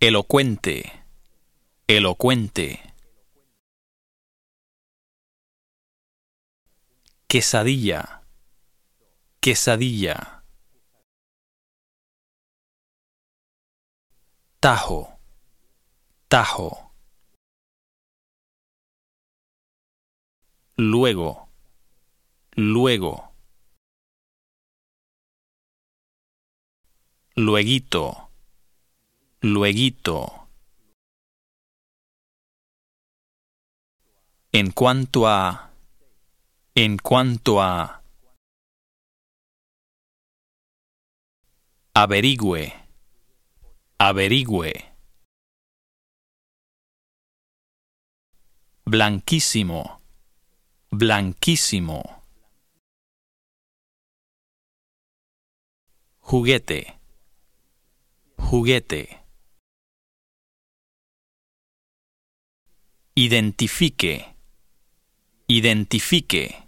Elocuente, elocuente. Quesadilla, quesadilla. Tajo, tajo. Luego, luego. Lueguito, lueguito. En cuanto a, en cuanto a. Averigüe, averigüe. Blanquísimo, blanquísimo. Juguete, juguete. Identifique, identifique.